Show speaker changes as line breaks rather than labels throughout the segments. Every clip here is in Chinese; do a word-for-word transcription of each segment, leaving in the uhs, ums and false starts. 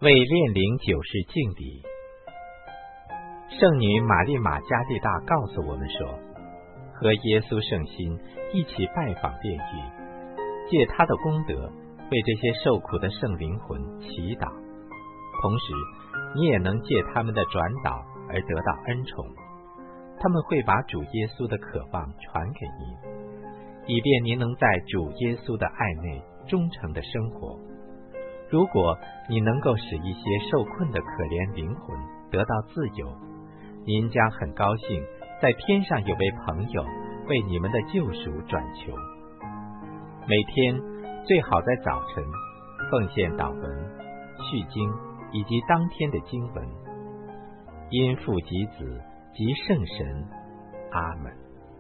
为炼灵酒事敬礼。圣女玛利马加利大告诉我们说，和耶稣圣心一起拜访炼狱，借他的功德为这些受苦的圣灵魂祈祷，同时你也能借他们的转导而得到恩宠。他们会把主耶稣的渴望传给您，以便您能在主耶稣的爱内忠诚的生活。如果你能够使一些受困的可怜灵魂得到自由，您将很高兴在天上有位朋友为你们的救赎转求。每天最好在早晨奉献祷文、续经以及当天的经文，因父及子及圣神。阿门。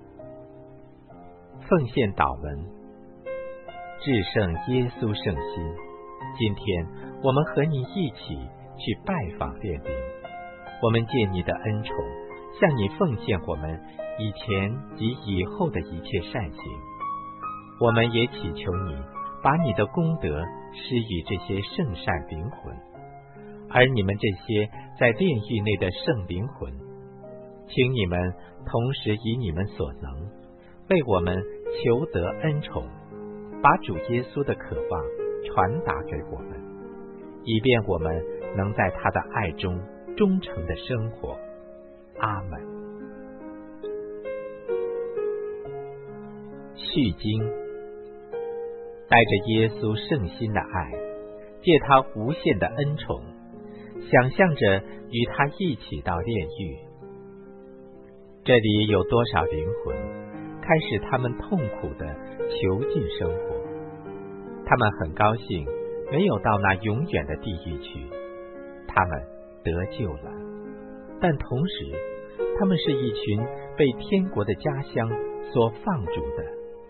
奉献祷文。至圣耶稣圣心，今天我们和你一起去拜访炼灵，我们借你的恩宠向你奉献我们以前及以后的一切善行。我们也祈求你把你的功德施予这些圣善灵魂，而你们这些在炼狱内的圣灵魂，请你们同时以你们所能为我们求得恩宠，把主耶稣的渴望传达给我们，以便我们能在他的爱中忠诚的生活。阿门。续经。带着耶稣圣心的爱，借他无限的恩宠，想象着与他一起到炼狱。这里有多少灵魂开始他们痛苦的囚禁生活，他们很高兴没有到那永远的地狱去，他们得救了，但同时他们是一群被天国的家乡所放逐的。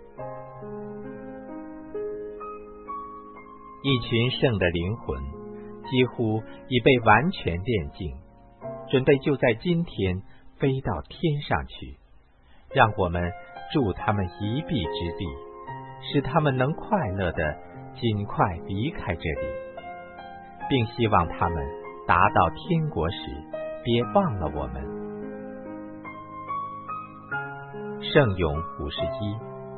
一群圣的灵魂几乎已被完全炼净，准备就在今天飞到天上去，让我们助他们一臂之力，使他们能快乐的尽快离开这里，并希望他们达到天国时别忘了我们。圣咏五十一。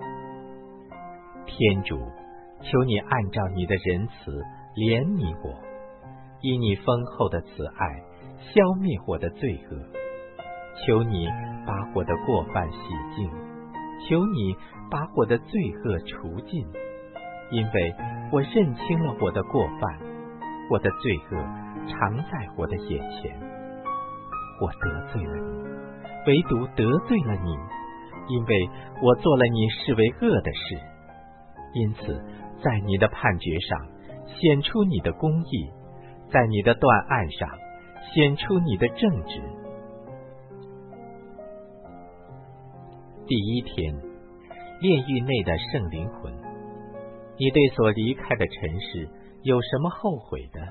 天主，求你按照你的仁慈怜悯我，以你丰厚的慈爱消灭我的罪恶。求你把我的过犯洗净，求你把我的罪恶除尽，因为我认清了我的过犯，我的罪恶常在我的眼前。我得罪了你，唯独得罪了你，因为我做了你视为恶的事。因此在你的判决上显出你的公义，在你的断案上显出你的正直。第一天，炼狱内的圣灵魂，你对所离开的尘世有什么后悔的？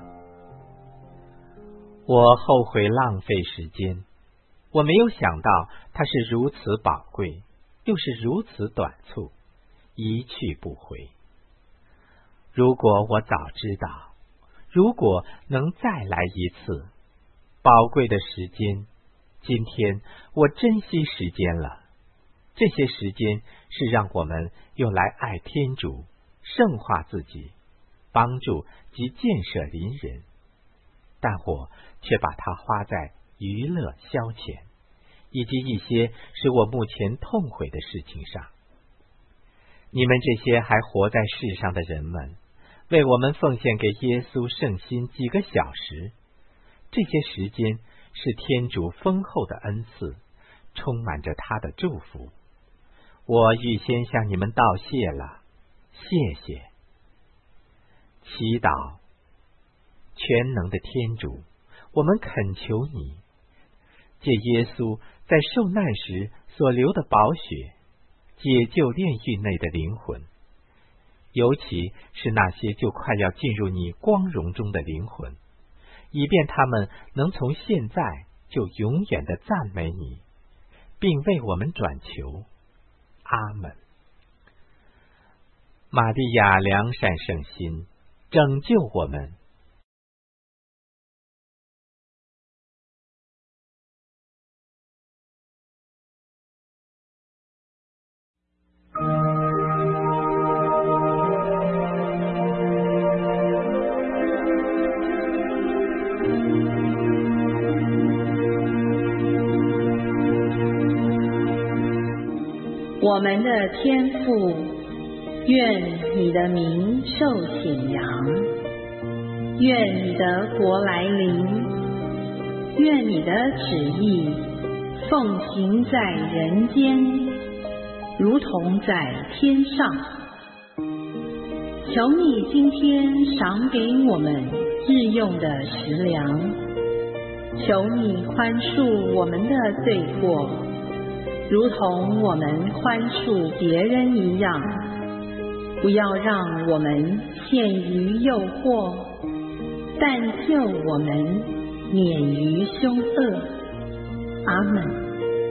我后悔浪费时间，我没有想到它是如此宝贵，又是如此短促，一去不回。如果我早知道，如果能再来一次，宝贵的时间，今天我珍惜时间了。这些时间是让我们用来爱天主，圣化自己，帮助及建设邻人，但我却把它花在娱乐消遣，以及一些使我目前痛悔的事情上。你们这些还活在世上的人们，为我们奉献给耶稣圣心几个小时，这些时间是天主丰厚的恩赐，充满着他的祝福。我预先向你们道谢了，谢谢。祈祷。全能的天主，我们恳求你，借耶稣在受难时所流的宝血，解救炼狱内的灵魂，尤其是那些就快要进入你光荣中的灵魂，以便他们能从现在就永远的赞美你，并为我们转求。阿门。玛利亚良善圣心，拯救我们。
我们的天父，愿你的名受显扬，愿你的国来临，愿你的旨意奉行在人间，如同在天上。求你今天赏给我们日用的食粮，求你宽恕我们的罪过，如同我们宽恕别人一样，不要让我们陷于诱惑，但救我们免于凶恶。阿们。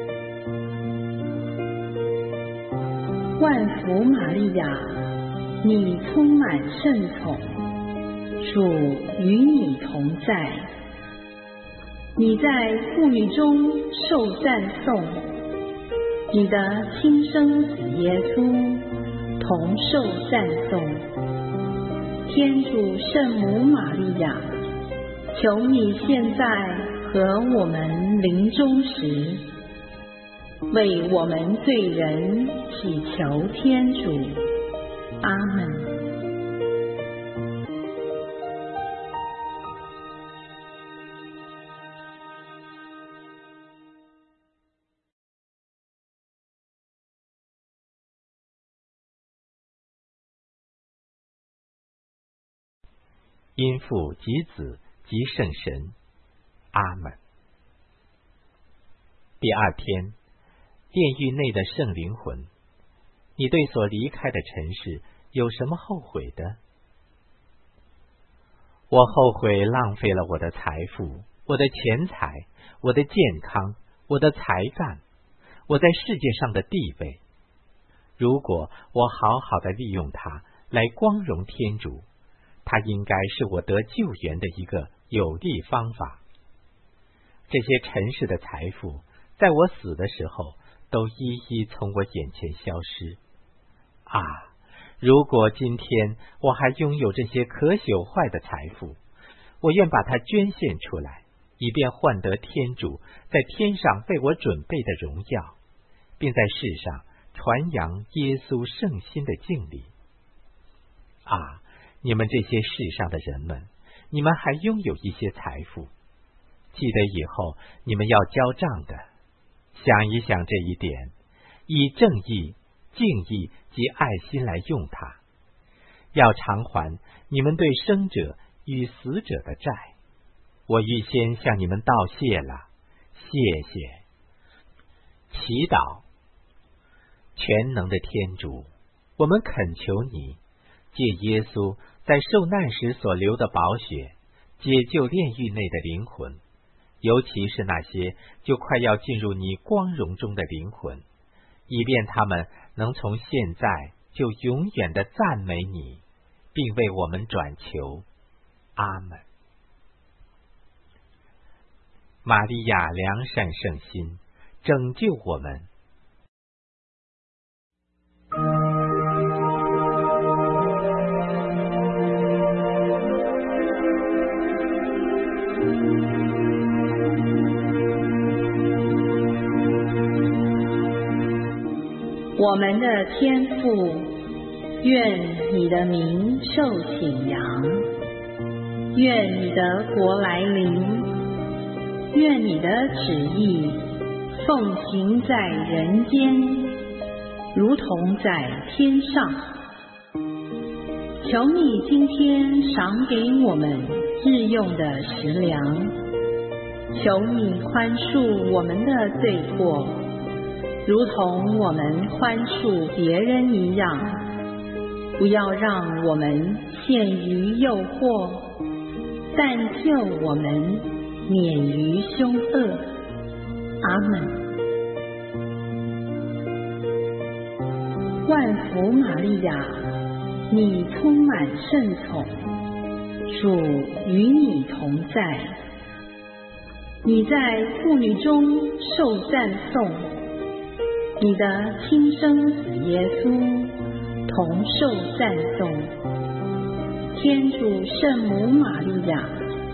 万福玛利亚，你充满圣宠，主与你同在，你在妇女中受赞颂，你的亲生子耶稣同受赞颂。天主圣母玛利亚，求你现在和我们临终时，为我们罪人祈求天主。阿们。
因父及子及圣神。阿们。第二天，炼狱内的圣灵魂，你对所离开的尘世有什么后悔的？我后悔浪费了我的财富，我的钱财，我的健康，我的才干，我在世界上的地位。如果我好好的利用它来光荣天主，它应该是我得救援的一个有力方法。这些尘世的财富，在我死的时候，都一一从我眼前消失。啊，如果今天我还拥有这些可朽坏的财富，我愿把它捐献出来，以便换得天主在天上为我准备的荣耀，并在世上传扬耶稣圣心的敬礼。啊，你们这些世上的人们，你们还拥有一些财富，记得以后你们要交账的。想一想这一点，以正义、敬意及爱心来用它，要偿还你们对生者与死者的债。我预先向你们道谢了，谢谢。祈祷。全能的天主，我们恳求你，借耶稣在受难时所流的宝血，解救炼狱内的灵魂，尤其是那些就快要进入你光荣中的灵魂，以便他们能从现在就永远的赞美你，并为我们转求。阿们。玛利亚良善圣心，拯救我们。
我们的天父，愿你的名受显扬，愿你的国来临，愿你的旨意奉行在人间，如同在天上。求你今天赏给我们日用的食粮，求你宽恕我们的罪过，如同我们宽恕别人一样，不要让我们陷于诱惑，但救我们免于凶恶。阿们。万福玛利亚，你充满圣宠，主与你同在，你在妇女中受赞颂，你的亲生子耶稣同受赞颂。天主圣母玛利亚，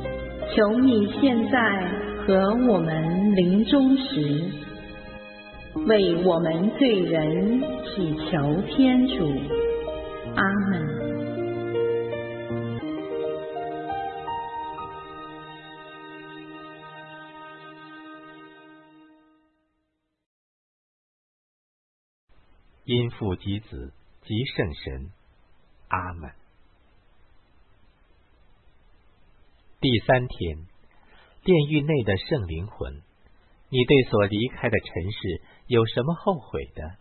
求你现在和我们临终时， 为我们罪人祈求天主。阿们。
因父及子及圣神。阿们。第三天，炼狱内的圣灵魂，你对所离开的尘世有什么后悔的？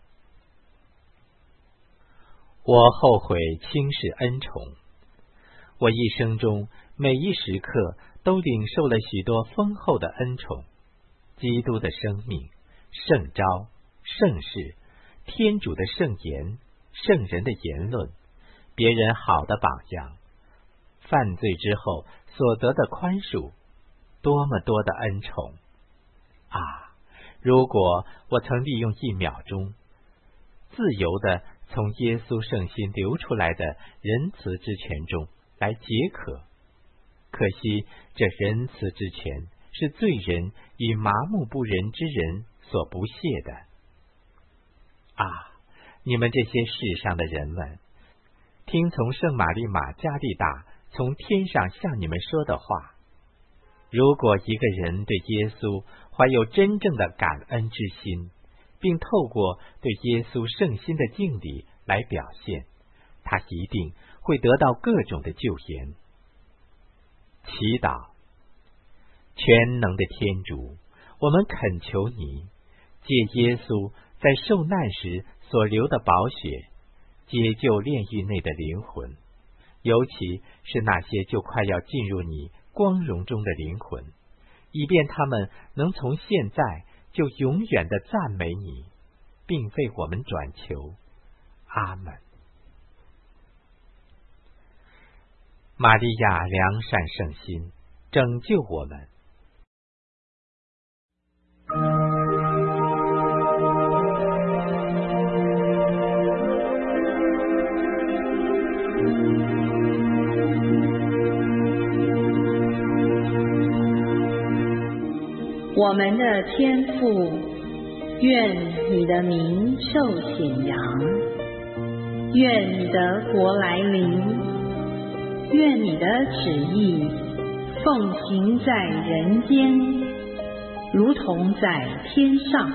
我后悔轻视恩宠，我一生中每一时刻都领受了许多丰厚的恩宠，基督的生命、圣召、圣事、天主的圣言、圣人的言论、别人好的榜样，犯罪之后所得的宽恕，多么多的恩宠啊！如果我曾利用一秒钟，自由的从耶稣圣心流出来的仁慈之泉中来解渴，可惜这仁慈之泉是罪人与麻木不仁之人所不屑的。啊，你们这些世上的人们，听从圣玛利玛加利大从天上向你们说的话。如果一个人对耶稣怀有真正的感恩之心，并透过对耶稣圣心的敬礼来表现，他一定会得到各种的救援。祈祷。全能的天主，我们恳求你，借耶稣在受难时所流的宝血，解救炼狱内的灵魂，尤其是那些就快要进入你光荣中的灵魂，以便他们能从现在就永远的赞美你，并为我们转求。阿们。玛利亚良善圣心，拯救我们。
我们的天父，愿你的名受显扬，愿你的国来临，愿你的旨意奉行在人间，如同在天上。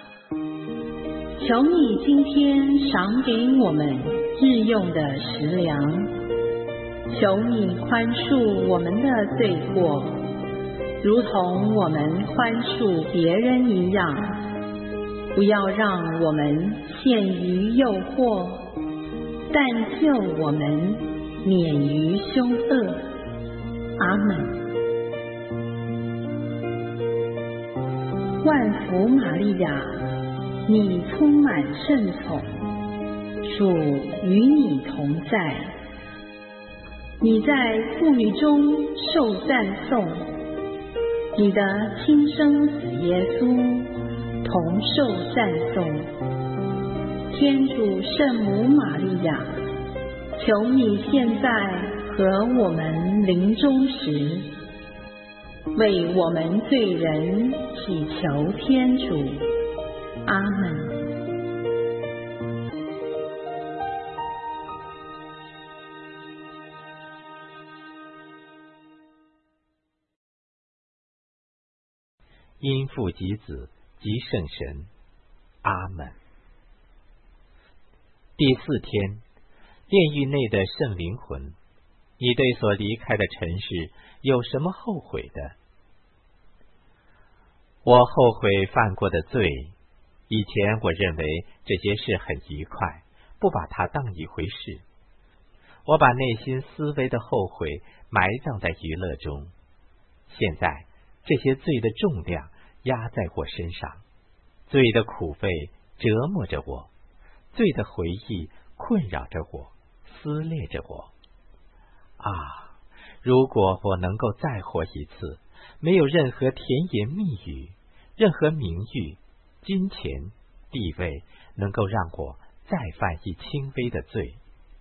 求你今天赏给我们日用的食粮，求你宽恕我们的罪过，如同我们宽恕别人一样，不要让我们陷于诱惑，但救我们免于凶恶。阿们。万福玛利亚，你充满圣宠，主与你同在，你在妇女中受赞颂，你的亲生子耶稣同受赞颂。天主圣母玛利亚，求你现在和我们临终时，为我们罪人祈求天主。阿们。
因父及子及圣神。阿们。第四天，炼狱内的圣灵魂，你对所离开的尘世有什么后悔的？我后悔犯过的罪，以前我认为这些事很愉快，不把它当一回事。我把内心思维的后悔埋葬在娱乐中，现在这些罪的重量压在我身上，罪的苦味折磨着我，罪的回忆困扰着我，撕裂着我。啊，如果我能够再活一次，没有任何甜言蜜语，任何名誉、金钱、地位能够让我再犯一轻微的罪。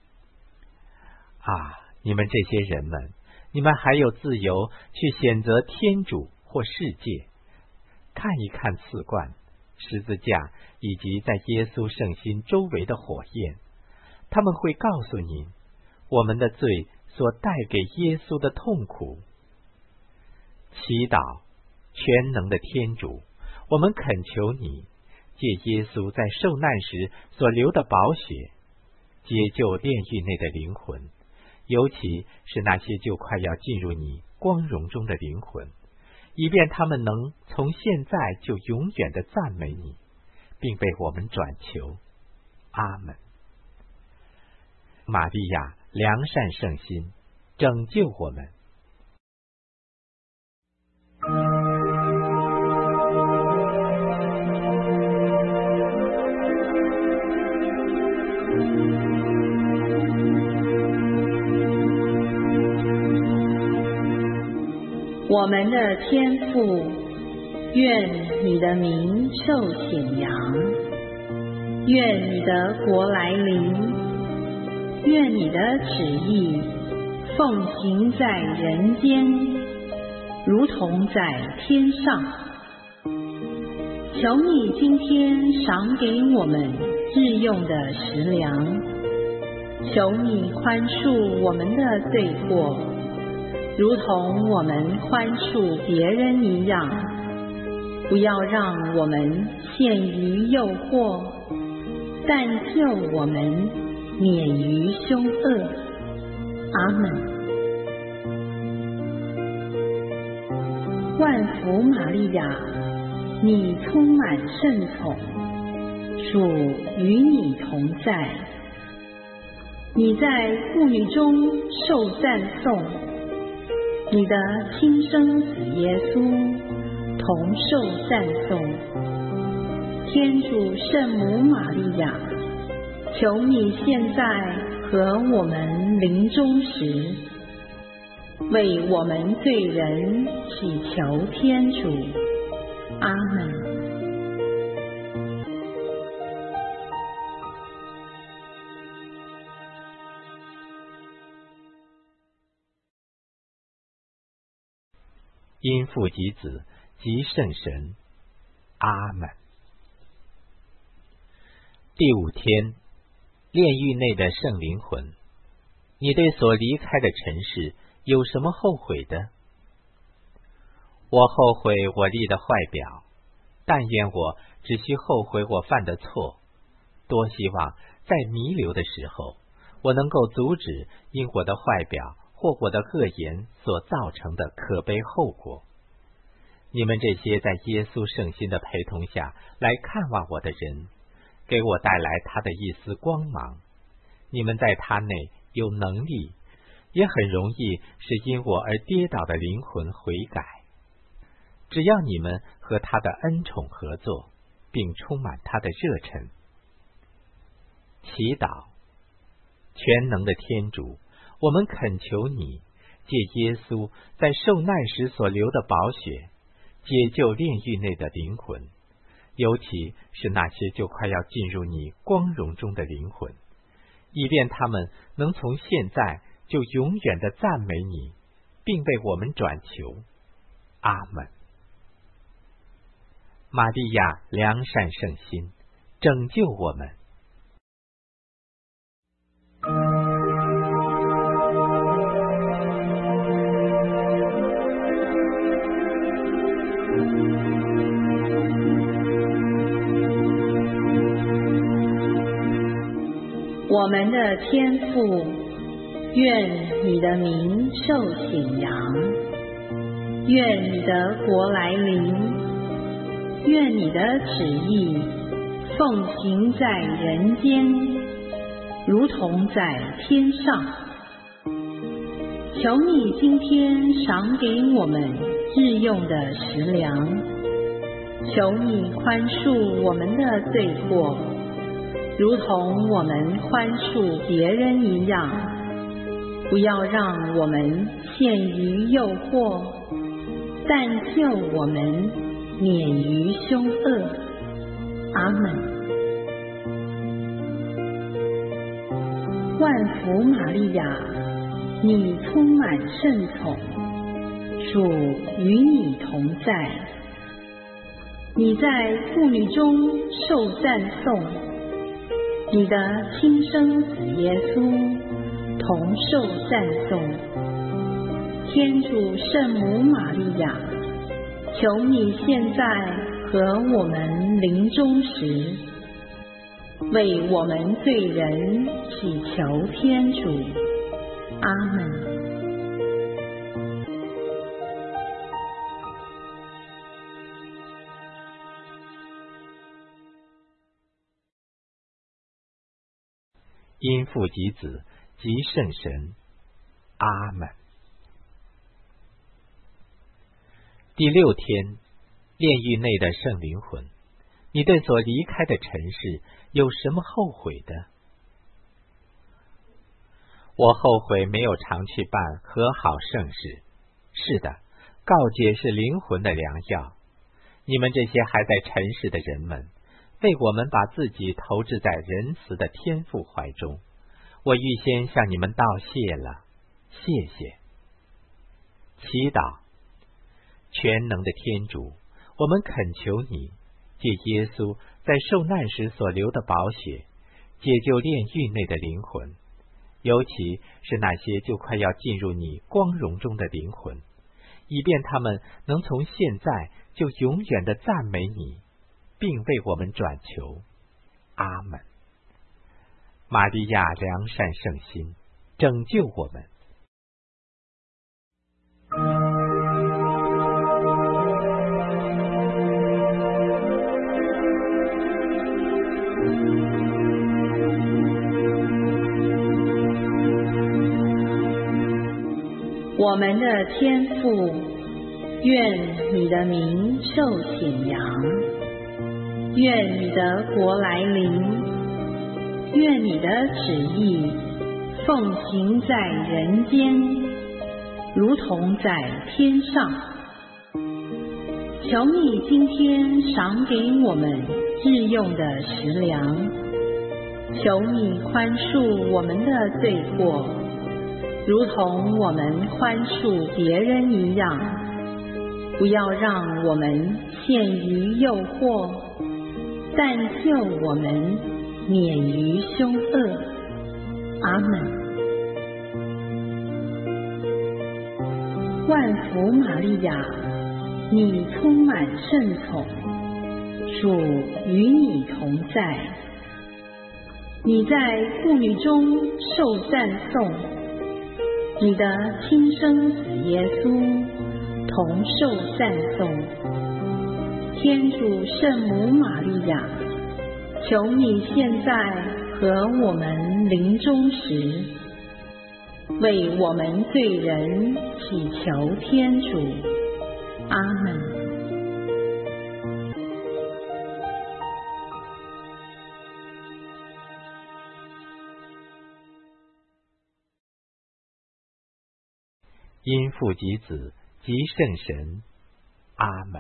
啊，你们这些人们，你们还有自由去选择天主或世界，看一看四观， 十字架以及在耶稣圣心周围的火焰，他们会告诉您我们的罪所带给耶稣的痛苦。祈祷，全能的天主，我们恳求你借耶稣在受难时所流的宝血，解救炼狱内的灵魂，尤其是那些就快要进入你光荣中的灵魂，以便他们能从现在就永远的赞美你，并被我们转求。阿们。玛利亚，良善圣心，拯救我们。
我们的天父，愿你的名受显扬，愿你的国来临，愿你的旨意奉行在人间，如同在天上。求你今天赏给我们日用的食粮，求你宽恕我们的罪过，如同我们宽恕别人一样，不要让我们陷于诱惑，但救我们免于凶恶。阿们。万福玛利亚，你充满圣宠，主与你同在，你在妇女中受赞颂，你的亲生子耶稣同受赞颂。天主圣母玛利亚，求你现在和我们临终时，为我们罪人祈求天主。阿们。
因父及子及圣神。阿们。第五天，炼狱内的圣灵魂，你对所离开的尘世有什么后悔的？我后悔我立的坏表，但愿我只需后悔我犯的错。多希望在弥留的时候，我能够阻止因我的坏表或我的恶言所造成的可悲后果。你们这些在耶稣圣心的陪同下来看望我的人，给我带来他的一丝光芒。你们在他内有能力，也很容易使因我而跌倒的灵魂悔改。只要你们和他的恩宠合作，并充满他的热忱。祈祷，全能的天主，我们恳求你借耶稣在受难时所流的宝血，解救炼狱内的灵魂，尤其是那些就快要进入你光荣中的灵魂，以便他们能从现在就永远的赞美你，并为我们转求。阿们。玛利亚，良善圣心，拯救我们。
我们的天父，愿你的名受显扬，愿你的国来临，愿你的旨意奉行在人间，如同在天上。求你今天赏给我们日用的食粮，求你宽恕我们的罪过，如同我们宽恕别人一样，不要让我们陷于诱惑，但救我们免于凶恶。阿们。万福玛利亚，你充满圣宠，主与你同在， 你在妇女中受赞颂，你的亲生子耶稣同受赞颂。天主圣母玛利亚，求你现在和我们临终时，为我们罪人祈求天主。阿们。
因父及子及圣神。阿们。第六天，炼狱内的圣灵魂，你对所离开的尘世有什么后悔的？我后悔没有常去办和好圣事。是的，告诫是灵魂的良药。你们这些还在尘世的人们，为我们把自己投掷在仁慈的天父怀中，我预先向你们道谢了，谢谢。祈祷。全能的天主，我们恳求你，借耶稣在受难时所流的宝血，解救炼狱内的灵魂，尤其是那些就快要进入你光荣中的灵魂，以便他们能从现在就永远的赞美你，并为我们转求。阿们。玛利亚良善圣心，拯救我们。
我们的天父，愿你的名受显扬，愿你的国来临，愿你的旨意奉行在人间，如同在天上。求你今天赏给我们日用的食粮，求你宽恕我们的罪过，如同我们宽恕别人一样，不要让我们陷于诱惑，但救我们免于凶恶。阿们。万福玛利亚，你充满圣宠，主与你同在，你在妇女中受赞颂，你的亲生子耶稣同受赞颂。天主圣母玛利亚，求你现在和我们临终时，为我们罪人祈求天主。阿们。
因父及子及圣神。阿们。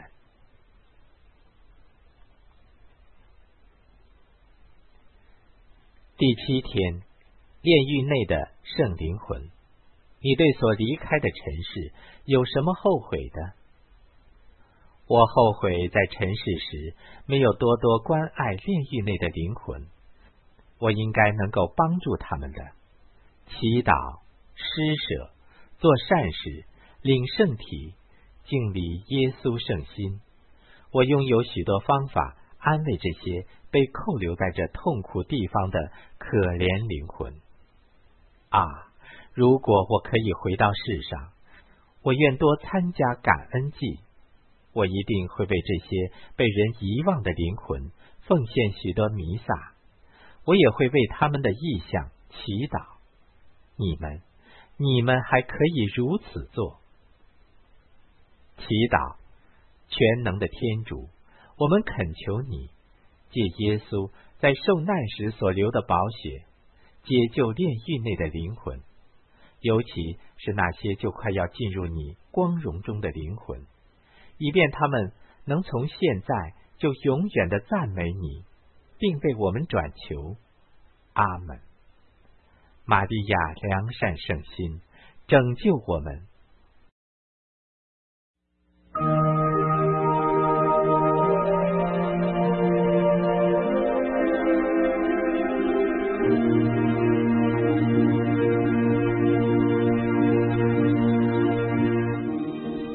第七天，炼狱内的圣灵魂，你对所离开的尘世有什么后悔的？我后悔在尘世时没有多多关爱炼狱内的灵魂，我应该能够帮助他们的。祈祷、施舍、做善事、领圣体、敬礼耶稣圣心，我拥有许多方法安慰这些被扣留在这痛苦地方的可怜灵魂。啊，如果我可以回到世上，我愿多参加感恩祭，我一定会为这些被人遗忘的灵魂奉献许多弥撒，我也会为他们的意向祈祷。你们你们还可以如此做。祈祷。全能的天主，我们恳求你，借耶稣在受难时所流的宝血，解救炼狱内的灵魂，尤其是那些就快要进入你光荣中的灵魂，以便他们能从现在就永远的赞美你，并为我们转求。阿们。玛利亚良善圣心，拯救我们。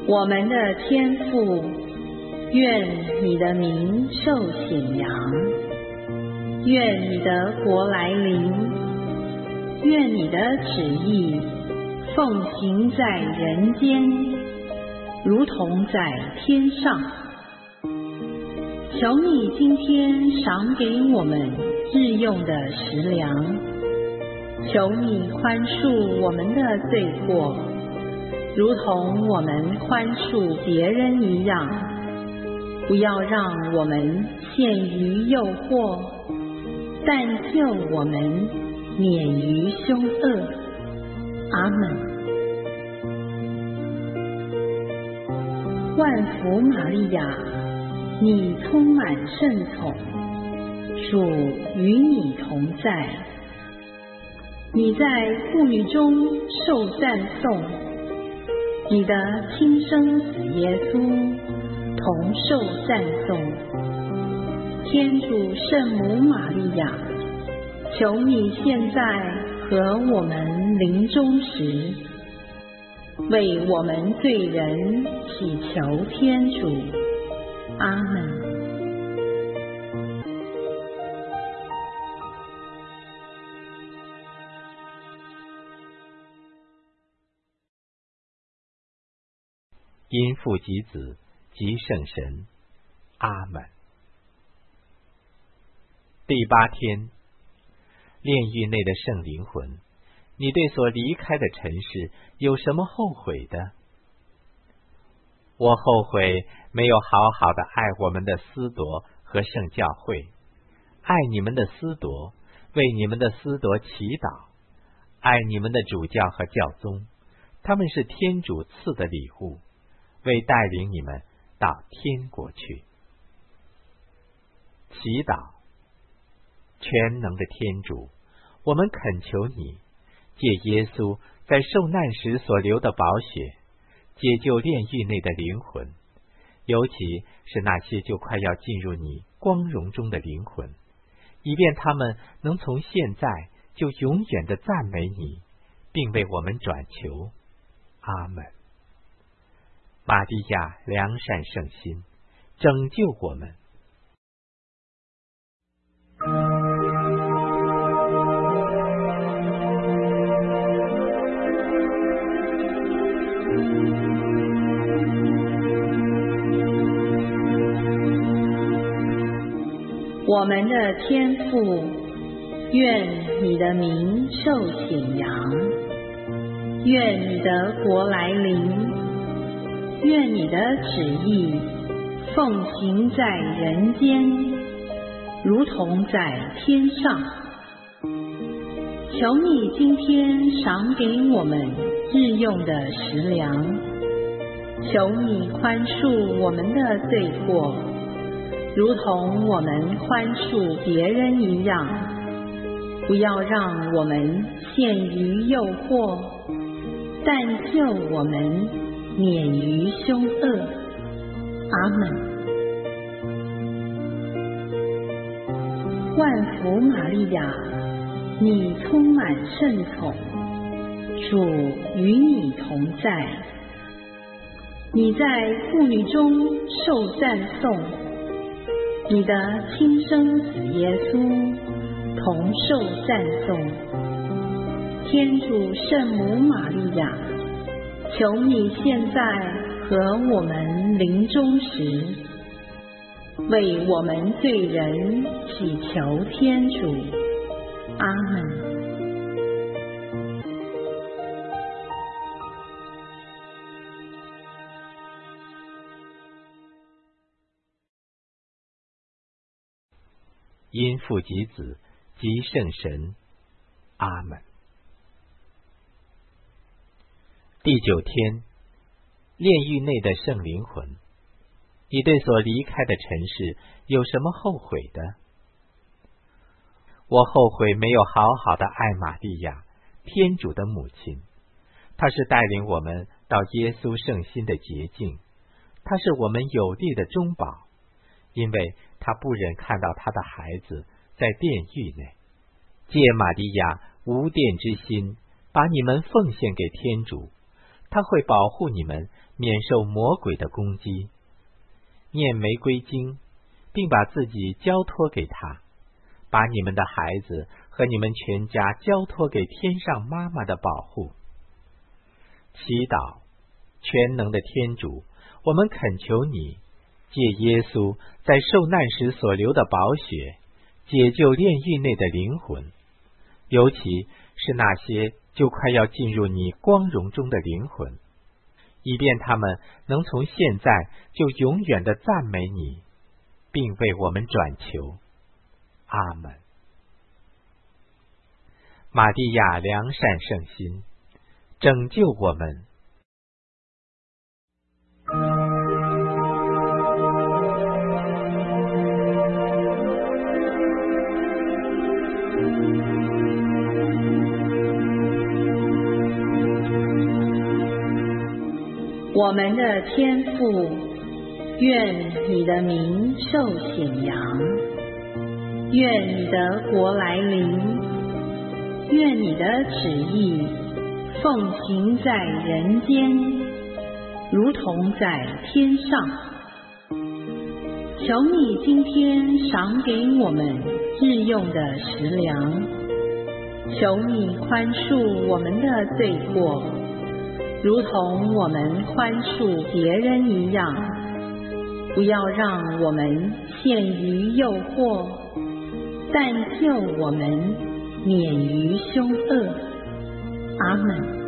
我们的天父，愿你的名受显扬，愿你的国来临，愿你的旨意奉行在人间，如同在天上。求你今天赏给我们日用的食粮，求你宽恕我们的罪过，如同我们宽恕别人一样，不要让我们陷于诱惑，但救我们免于凶恶。阿们。万福玛利亚，你充满圣宠，主与你同在，你在妇女中受赞颂，你的亲生子耶稣同受赞颂。天主圣母玛利亚，求你现在和我们临终时，为我们罪人祈求天主。阿们。
因父及子及圣神。阿们。第八天，炼狱内的圣灵魂，你对所离开的尘世有什么后悔的？我后悔没有好好的爱我们的司铎和圣教会，爱你们的司铎，为你们的司铎祈祷，爱你们的主教和教宗，他们是天主赐的礼物，为带领你们到天国去。祈祷。全能的天主，我们恳求你，借耶稣在受难时所流的宝血，解救炼狱内的灵魂，尤其是那些就快要进入你光荣中的灵魂，以便他们能从现在就永远的赞美你，并为我们转求。阿们。玛利亚良善圣心，拯救我们。
我们的天父，愿你的名受显扬，愿你的国来临，愿你的旨意奉行在人间，如同在天上。求你今天赏给我们日用的食粮，求你宽恕我们的罪过，如同我们宽恕别人一样，不要让我们陷于诱惑，但救我们免于凶恶。阿们。万福玛利亚，你充满圣宠，主与你同在，你在妇女中受赞颂，你的亲生子耶稣同受赞颂。天主圣母玛利亚，求你现在和我们临终时，为我们罪人祈求天主。阿们。
因父及子及圣神。阿们。第九天，炼狱内的圣灵魂，你对所离开的尘世有什么后悔的？我后悔没有好好的爱玛利亚，天主的母亲。她是带领我们到耶稣圣心的捷径，她是我们有力的中保，因为她不忍看到她的孩子在炼狱内。借玛利亚无玷之心，把你们奉献给天主，他会保护你们免受魔鬼的攻击。念玫瑰经，并把自己交托给他，把你们的孩子和你们全家交托给天上妈妈的保护。祈祷，全能的天主，我们恳求你，借耶稣在受难时所流的宝血，解救炼狱内的灵魂，尤其是那些就快要进入你光荣中的灵魂，以便他们能从现在就永远的赞美你，并为我们转求。阿们。玛利亚良善圣心，拯救我们。
我们的天父，愿你的名受显扬，愿你的国来临，愿你的旨意奉行在人间，如同在天上。求你今天赏给我们日用的食粮，求你宽恕我们的罪过，如同我们宽恕别人一样，不要让我们陷于诱惑，但救我们免于凶恶。阿们。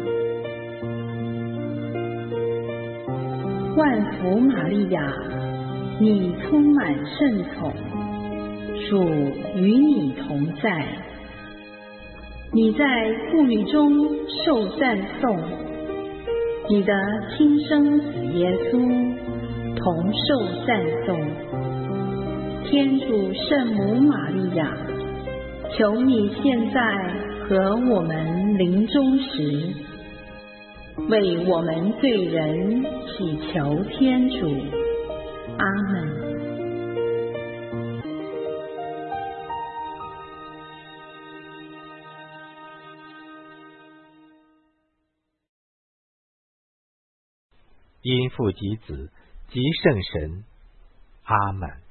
万福玛利亚，你充满圣宠，主与你同在，你在妇女中受赞颂，你的亲生子耶稣同受赞颂。天主圣母玛利亚，求你现在和我们临终时，为我们罪人祈求天主。阿们。
因父及子及圣神。阿们。